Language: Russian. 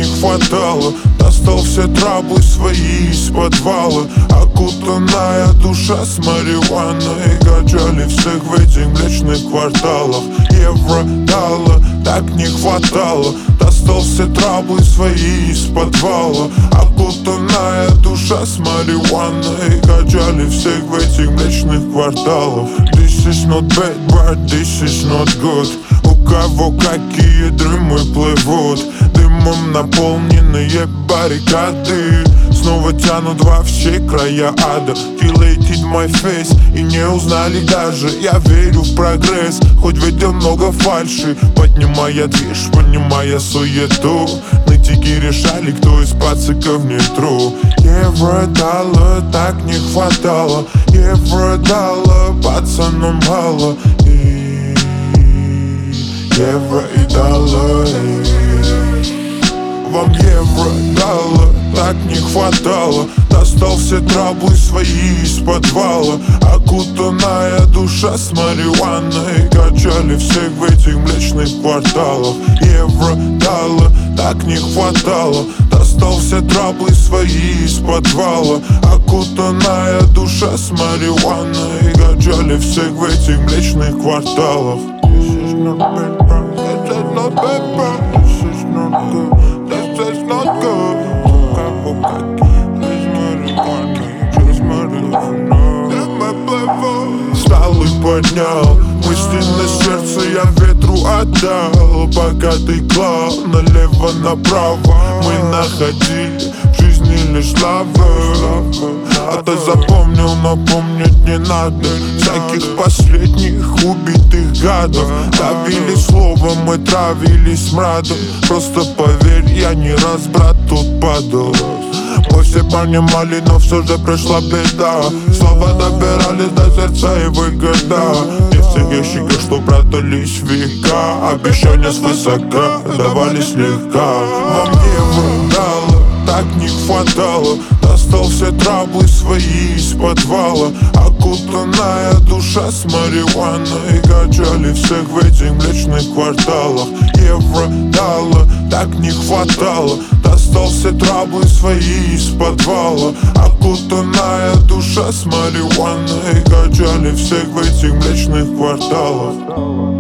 не хватало. Достал все траблы свои из подвала. Окутанная душа с марихуаной. Качали всех в этих млечных кварталах. Евро дало, так не хватало. Достал все траблы свои из подвала. Окутанная душа с марихуаной. Качали всех в этих млечных кварталах. This is not bad, but this is not good. У кого какие дымы плывут, дымом наполненные баррикады. Снова тянут во все края ада. Deleted my face и не узнали даже. Я верю в прогресс, хоть в этом много фальши. Поднимая движ, понимая суету. Нытики решали, кто из пациков не true. Евро дало, так не хватало. Евро дало, пацанам мало. Евро и доллары. Вам евро дало, так не хватало. Достал все траблы свои из подвала. Окутанная душа с марихуаной. Качали всех в этих млечных кварталах. Евро дало, так не хватало. Достал все траблы свои из подвала. Окутанная душа с марихуаной. Качали всех в этих млечных кварталах. This is not bad, bro. This is not bad, bro. This is not good. This is not good. Встал и поднял мысли на сердце, я ветру отдал. Пока ты клал налево-направо, мы находили в жизни лишь славу. А ты запомнил, но помнить не надо всяких последних убитых гадов. Давили словом, мы травились мрадом. Просто поверь, я не раз, брат, тут падал. Мы все понимали, но все же пришла беда. Слова добирались до сердца и выгода. Не в тех ящиках, что прятались века. Обещания свысока давались легко. Вам евро дало, так не хватало. Достал все траблы свои из подвала. Окутанная душа с марихуаной. Качали всех в этих млечных кварталах. Евро дало, так не хватало. Достал все траблы свои из подвала. Окутанная душа с марихуаной. Качали всех в этих млечных кварталах.